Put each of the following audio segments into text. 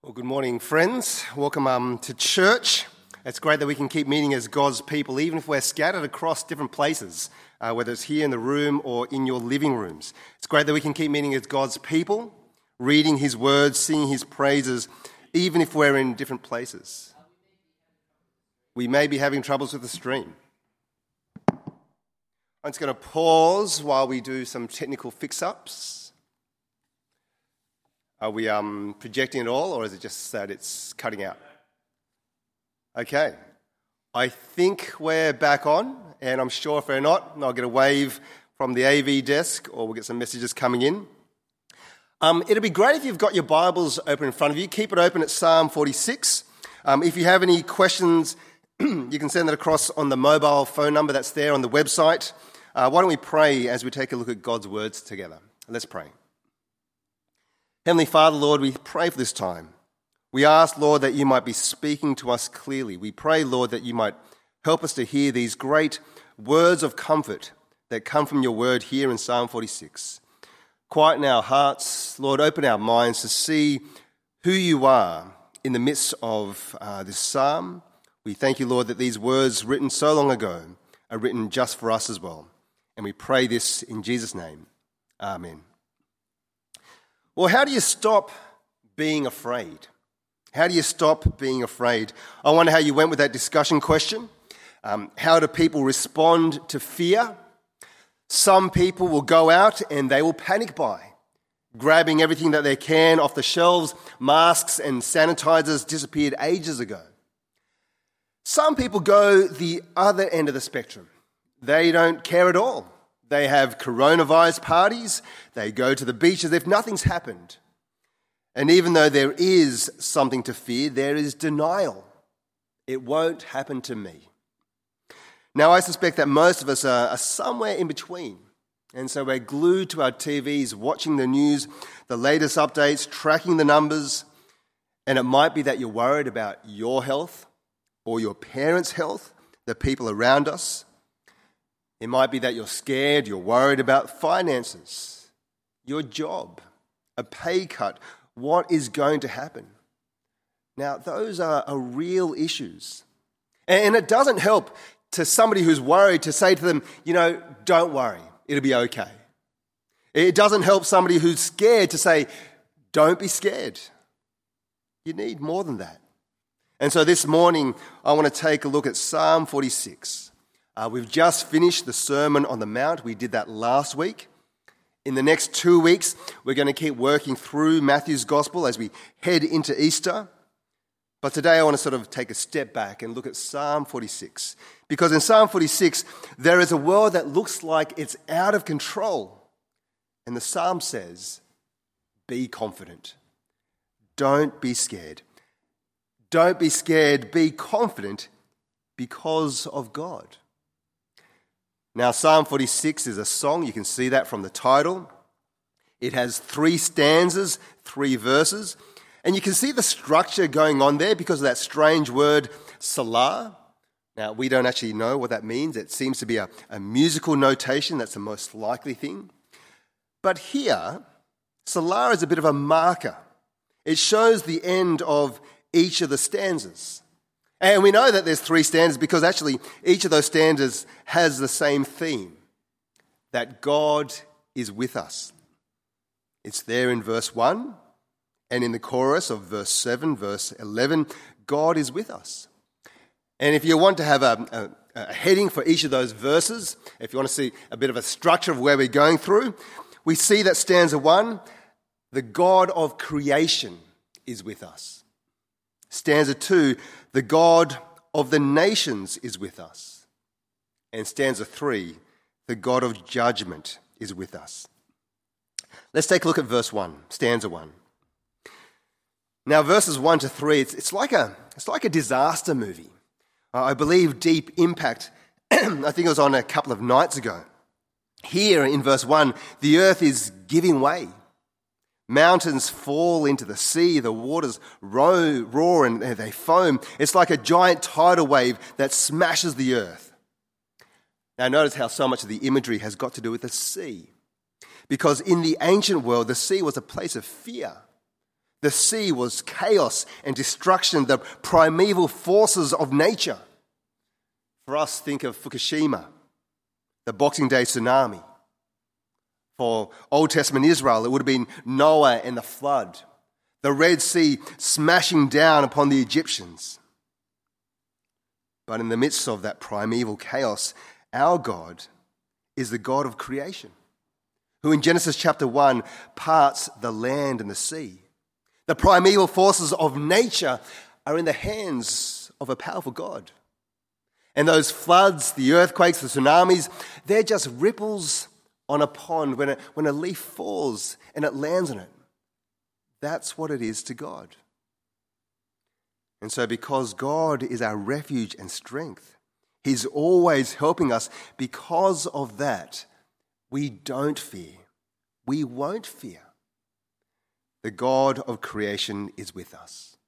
Well, good morning, friends. Welcome to church. It's great that we can keep meeting as God's people, even if we're scattered across different places, whether it's here in the room or in your living rooms. It's great that we can keep meeting as God's people, reading His words, singing His praises, even if we're in different places. We may be having troubles with the stream. I'm just going to pause while we do some technical fix-ups. Are we projecting it all, or is it just that it's cutting out? Okay. I think we're back on, and I'm sure if we're not, I'll get a wave from the AV desk, or we'll get some messages coming in. It'll be great if you've got your Bibles open in front of you. Keep it open at Psalm 46. If you have any questions, you can send that across on the mobile phone number that's there on the website. Why don't we pray as we take a look at God's words together? Let's pray. Heavenly Father, Lord, we pray for this time. We ask, Lord, that you might be speaking to us clearly. We pray, Lord, that you might help us to hear these great words of comfort that come from your word here in Psalm 46. Quieten our hearts, Lord, open our minds to see who you are in the midst of this psalm. We thank you, Lord, that these words written so long ago are written just for us as well. And we pray this in Jesus' name. Amen. Well, how do you stop being afraid? How do you stop being afraid? I wonder how you went with that discussion question. How do people respond to fear? Some people will go out and they will panic buy, grabbing everything that they can off the shelves. Masks and sanitizers disappeared ages ago. Some people go the other end of the spectrum. They don't care at all. They have coronavirus parties. They go to the beach as if nothing's happened. And even though there is something to fear, there is denial. It won't happen to me. Now, I suspect that most of us are somewhere in between. And so we're glued to our TVs, watching the news, the latest updates, tracking the numbers. And it might be that you're worried about your health or your parents' health, the people around us. It might be that you're scared, you're worried about finances, your job, a pay cut, what is going to happen. Now, those are real issues. And it doesn't help to somebody who's worried to say to them, don't worry, it'll be okay. It doesn't help somebody who's scared to say, don't be scared. You need more than that. And so this morning, I want to take a look at Psalm 46. We've just finished the Sermon on the Mount. We did that last week. In the next 2 weeks, we're going to keep working through Matthew's Gospel as we head into Easter. But today I want to sort of take a step back and look at Psalm 46. Because in Psalm 46, there is a world that looks like it's out of control. And the Psalm says, be confident. Don't be scared. Don't be scared. Be confident because of God. Now, Psalm 46 is a song. You can see that from the title. It has 3 stanzas, 3 verses. And you can see the structure going on there because of that strange word, Salah. Now, we don't actually know what that means. It seems to be a musical notation. That's the most likely thing. But here, Salah is a bit of a marker. It shows the end of each of the stanzas. And we know that there's 3 stanzas because actually each of those stanzas has the same theme, that God is with us. It's there in verse 1, and in the chorus of verse 7, verse 11, God is with us. And if you want to have a heading for each of those verses, if you want to see a bit of a structure of where we're going through, we see that stanza 1, the God of creation is with us. Stanza 2, the God of the nations is with us. And stanza 3, the God of judgment is with us. Let's take a look at verse 1, stanza 1. Now, verses 1 to 3, it's like a disaster movie. I believe Deep Impact, I think it was on a couple of nights ago. Here in verse 1, the earth is giving way. Mountains fall into the sea, the waters roar and they foam. It's like a giant tidal wave that smashes the earth. Now notice how so much of the imagery has got to do with the sea. Because in the ancient world, the sea was a place of fear. The sea was chaos and destruction, the primeval forces of nature. For us, think of Fukushima, the Boxing Day tsunami. For Old Testament Israel, it would have been Noah and the flood, the Red Sea smashing down upon the Egyptians. But in the midst of that primeval chaos, our God is the God of creation, who in Genesis chapter 1 parts the land and the sea. The primeval forces of nature are in the hands of a powerful God. And those floods, the earthquakes, the tsunamis, they're just ripples on a pond when a leaf falls and it lands on it. That's what it is to God. And so because God is our refuge and strength, He's always helping us. Because of that, we don't fear. We won't fear. The God of creation is with us.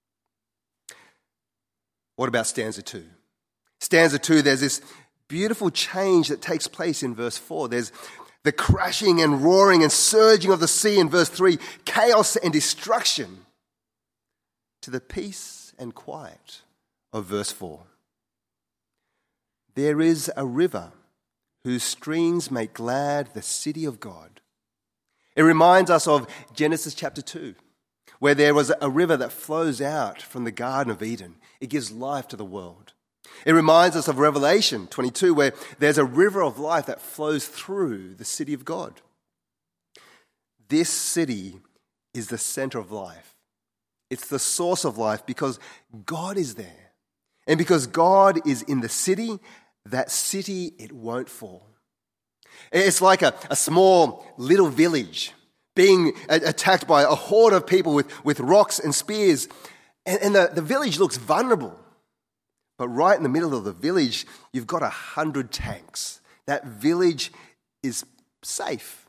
What about stanza 2? Stanza 2, there's this beautiful change that takes place in verse 4. There's the crashing and roaring and surging of the sea in verse 3, chaos and destruction, to the peace and quiet of verse 4. There is a river whose streams make glad the city of God. It reminds us of Genesis chapter 2, where there was a river that flows out from the Garden of Eden. It gives life to the world. It reminds us of Revelation 22, where there's a river of life that flows through the city of God. This city is the center of life. It's the source of life because God is there. And because God is in the city, that city, it won't fall. It's like a small little village being attacked by a horde of people with rocks and spears. And the village looks vulnerable. But right in the middle of the village, you've got 100 tanks. That village is safe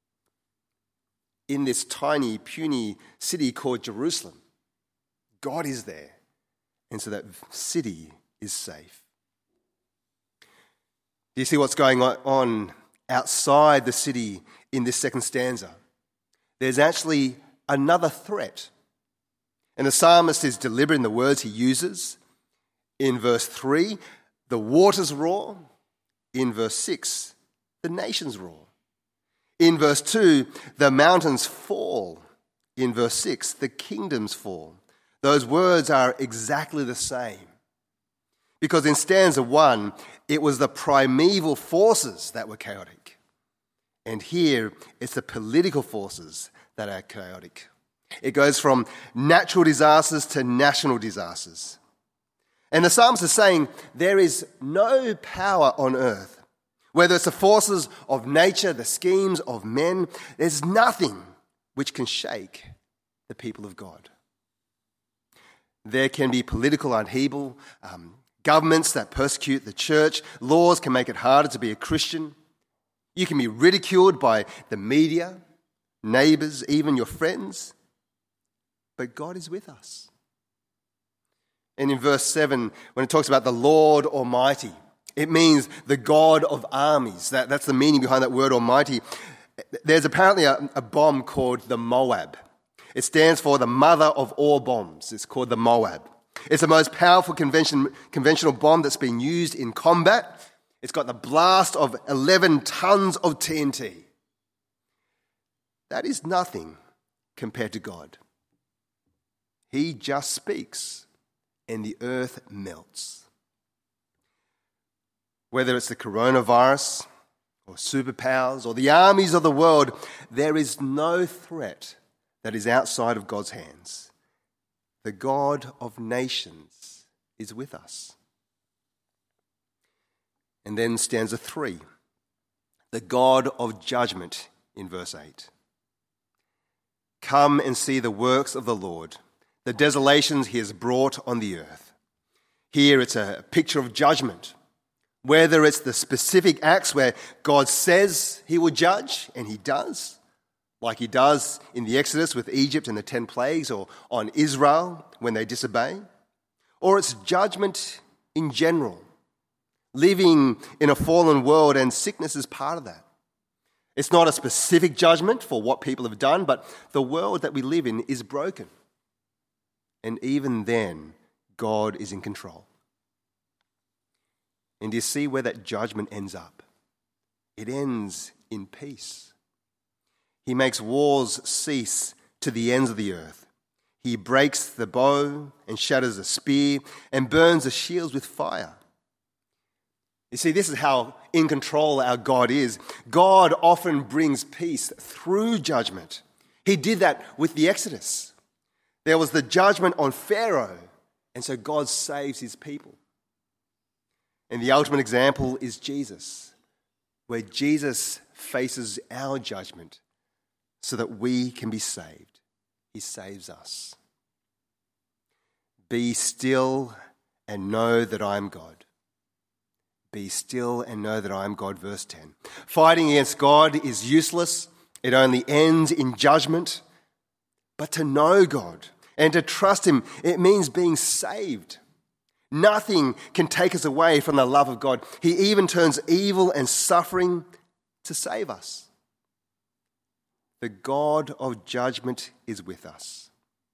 in this tiny, puny city called Jerusalem. God is there. And so that city is safe. Do you see what's going on outside the city in this second stanza? There's actually another threat. And the psalmist is deliberate in the words he uses. In verse 3, the waters roar. In verse 6, the nations roar. In verse 2, the mountains fall. In verse 6, the kingdoms fall. Those words are exactly the same. Because in stanza 1, it was the primeval forces that were chaotic. And here, it's the political forces that are chaotic. It goes from natural disasters to national disasters. And the psalmist is saying there is no power on earth, whether it's the forces of nature, the schemes of men, there's nothing which can shake the people of God. There can be political upheaval, governments that persecute the church, laws can make it harder to be a Christian. You can be ridiculed by the media, neighbours, even your friends. But God is with us. And in verse 7, when it talks about the Lord Almighty, it means the God of armies. That's the meaning behind that word Almighty. There's apparently a bomb called the Moab. It stands for the mother of all bombs. It's called the Moab. It's the most powerful conventional bomb that's been used in combat. It's got the blast of 11 tons of TNT. That is nothing compared to God. He just speaks and the earth melts. Whether it's the coronavirus or superpowers or the armies of the world, there is no threat that is outside of God's hands. The God of nations is with us. And then stanza 3, the God of judgment in verse 8. Come and see the works of the Lord, the desolations he has brought on the earth. Here it's a picture of judgment, whether it's the specific acts where God says he will judge, and he does, like he does in the Exodus with Egypt and the 10 plagues, or on Israel when they disobey, or it's judgment in general, living in a fallen world, and sickness is part of that. It's not a specific judgment for what people have done, but the world that we live in is broken. And even then, God is in control. And do you see where that judgment ends up? It ends in peace. He makes wars cease to the ends of the earth. He breaks the bow and shatters the spear and burns the shields with fire. You see, this is how in control our God is. God often brings peace through judgment. He did that with the Exodus. There was the judgment on Pharaoh, and so God saves his people. And the ultimate example is Jesus, where Jesus faces our judgment so that we can be saved. He saves us. Be still and know that I am God. Be still and know that I am God, verse 10. Fighting against God is useless. It only ends in judgment. But to know God and to trust him, it means being saved. Nothing can take us away from the love of God. He even turns evil and suffering to save us. The God of judgment is with us.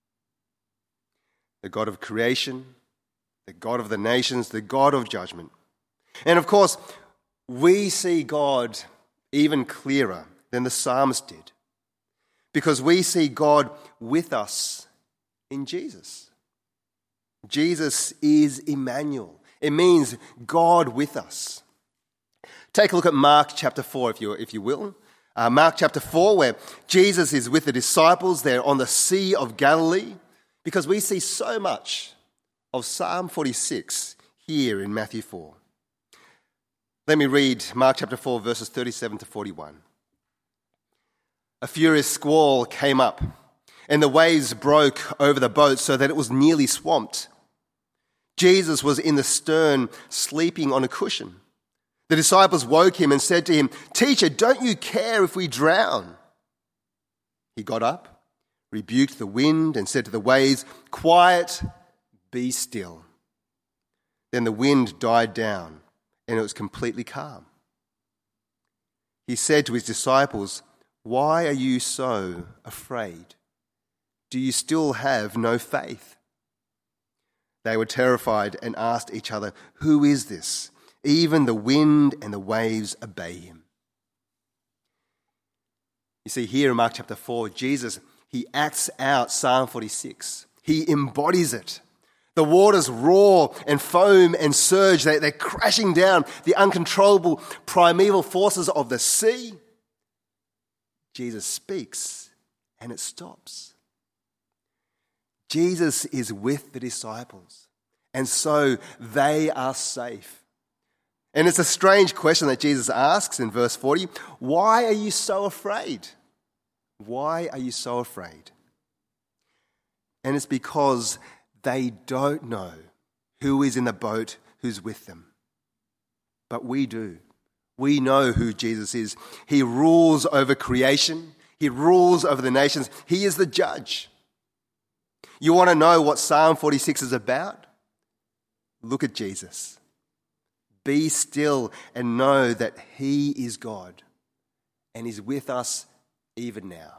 The God of creation, the God of the nations, the God of judgment. And of course, we see God even clearer than the psalmist did, because we see God with us in Jesus. Jesus is Emmanuel. It means God with us. Take a look at Mark chapter 4, if you will. Mark chapter 4, where Jesus is with the disciples. They're on the Sea of Galilee, because we see so much of Psalm 46 here in Matthew 4. Let me read Mark chapter 4, verses 37 to 41. A furious squall came up, and the waves broke over the boat so that it was nearly swamped. Jesus was in the stern, sleeping on a cushion. The disciples woke him and said to him, "Teacher, don't you care if we drown?" He got up, rebuked the wind, and said to the waves, "Quiet, be still." Then the wind died down, and it was completely calm. He said to his disciples, "Why are you so afraid? Do you still have no faith?" They were terrified and asked each other, "Who is this? Even the wind and the waves obey him." You see, here in Mark chapter 4, Jesus, he acts out Psalm 46. He embodies it. The waters roar and foam and surge. They're crashing down, the uncontrollable primeval forces of the sea. Jesus speaks and it stops. Jesus is with the disciples, and so they are safe. And it's a strange question that Jesus asks in verse 40. Why are you so afraid? Why are you so afraid? And it's because they don't know who is in the boat, who's with them. But we do. We know who Jesus is. He rules over creation. He rules over the nations. He is the judge. You want to know what Psalm 46 is about? Look at Jesus. Be still and know that he is God and is with us even now.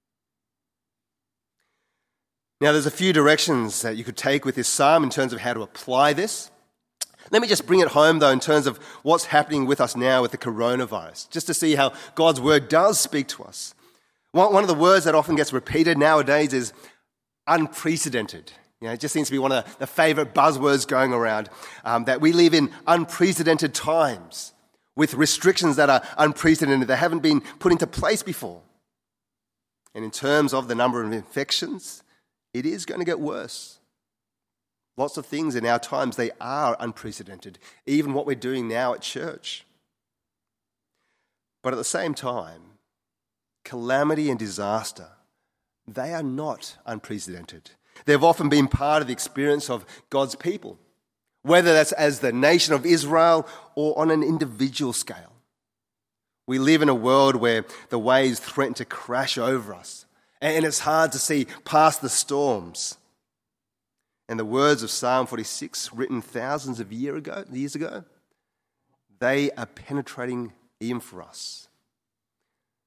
Now, there's a few directions that you could take with this psalm in terms of how to apply this. Let me just bring it home, though, in terms of what's happening with us now with the coronavirus, just to see how God's word does speak to us. One of the words that often gets repeated nowadays is unprecedented. You know, it just seems to be one of the favourite buzzwords going around, that we live in unprecedented times with restrictions that are unprecedented, that haven't been put into place before. And in terms of the number of infections, it is going to get worse. Lots of things in our times, they are unprecedented, even what we're doing now at church. But at the same time, calamity and disaster, they are not unprecedented. They've often been part of the experience of God's people, whether that's as the nation of Israel or on an individual scale. We live in a world where the waves threaten to crash over us, and it's hard to see past the storms. And the words of Psalm 46, written thousands of years ago, they are penetrating even for us.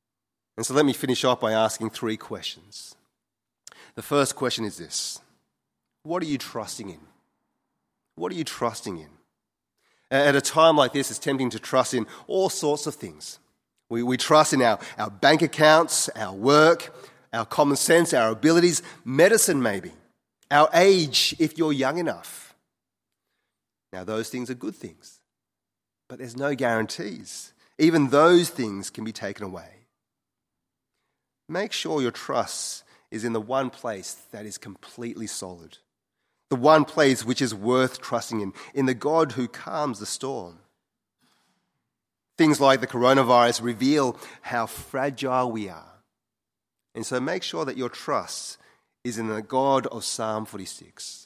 And so let me finish off by asking 3 questions. The first question is this: what are you trusting in? What are you trusting in? At a time like this, it's tempting to trust in all sorts of things. We trust in our bank accounts, our work, our common sense, our abilities, medicine maybe, our age if you're young enough. Now, those things are good things, but there's no guarantees. Even those things can be taken away. Make sure your trust is in the one place that is completely solid, the one place which is worth trusting in the God who calms the storm. Things like the coronavirus reveal how fragile we are. And so make sure that your trust is in the God of Psalm 46.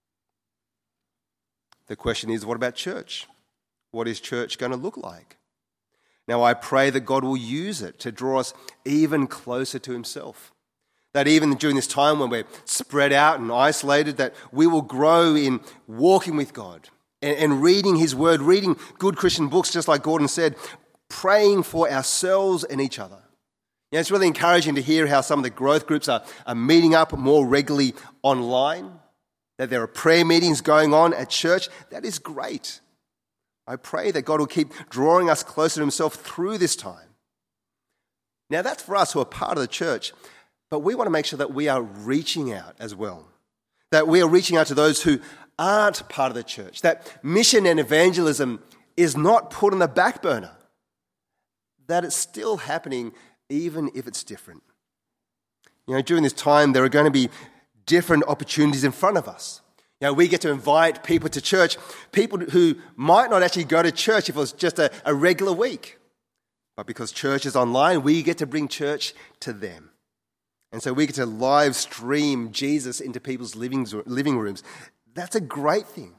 The question is, what about church? What is church going to look like? Now, I pray that God will use it to draw us even closer to himself. That even during this time when we're spread out and isolated, that we will grow in walking with God and reading his word, reading good Christian books, just like Gordon said, praying for ourselves and each other. You know, it's really encouraging to hear how some of the growth groups are meeting up more regularly online, that there are prayer meetings going on at church. That is great. I pray that God will keep drawing us closer to himself through this time. Now, that's for us who are part of the church, but we want to make sure that we are reaching out as well, that we are reaching out to those who aren't part of the church, that mission and evangelism is not put on the back burner, that it's still happening even if it's different. You know, during this time, there are going to be different opportunities in front of us. You know, we get to invite people to church, people who might not actually go to church if it was just a regular week. But because church is online, we get to bring church to them. And so we get to live stream Jesus into people's living rooms. That's a great thing.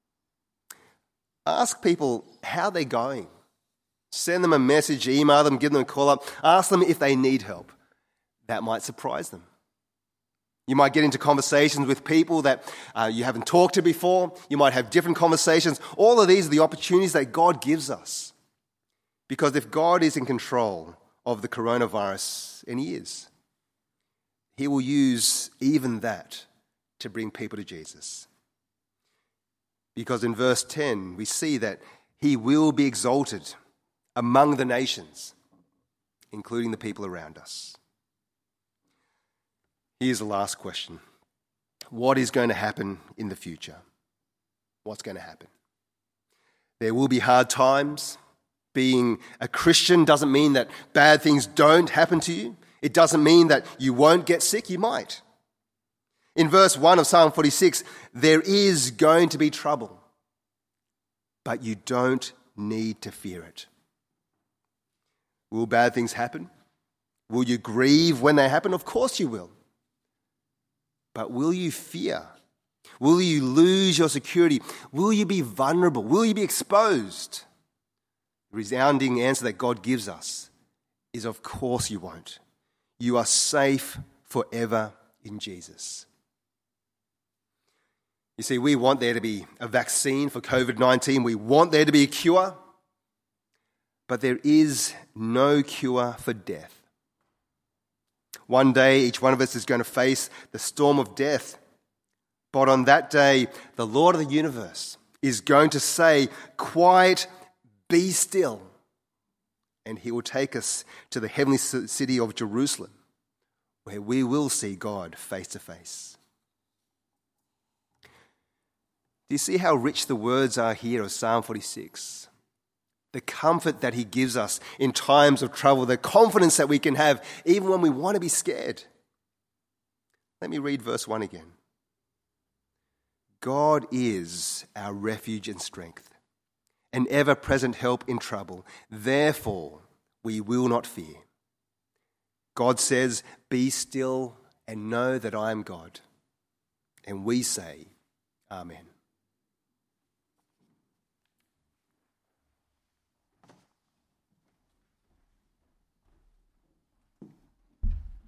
Ask people how they're going. Send them a message, email them, give them a call up. Ask them if they need help. That might surprise them. You might get into conversations with people that you haven't talked to before. You might have different conversations. All of these are the opportunities that God gives us. Because if God is in control of the coronavirus, and he is, he will use even that to bring people to Jesus. Because in verse 10, we see that he will be exalted among the nations, including the people around us. Here's the last question. What is going to happen in the future? What's going to happen? There will be hard times. Being a Christian doesn't mean that bad things don't happen to you. It doesn't mean that you won't get sick. You might. In verse 1 of Psalm 46, there is going to be trouble, but you don't need to fear it. Will bad things happen? Will you grieve when they happen? Of course you will. But will you fear? Will you lose your security? Will you be vulnerable? Will you be exposed? The resounding answer that God gives us is, of course you won't. You are safe forever in Jesus. You see, we want there to be a vaccine for COVID-19. We want there to be a cure. But there is no cure for death. One day, each one of us is going to face the storm of death. But on that day, the Lord of the universe is going to say, "Quiet, be still." And he will take us to the heavenly city of Jerusalem, where we will see God face to face. Do you see how rich the words are here of Psalm 46? The comfort that he gives us in times of trouble, the confidence that we can have even when we want to be scared. Let me read verse 1 again. God is our refuge and strength, an ever-present help in trouble. Therefore, we will not fear. God says, "Be still and know that I am God." And we say, Amen.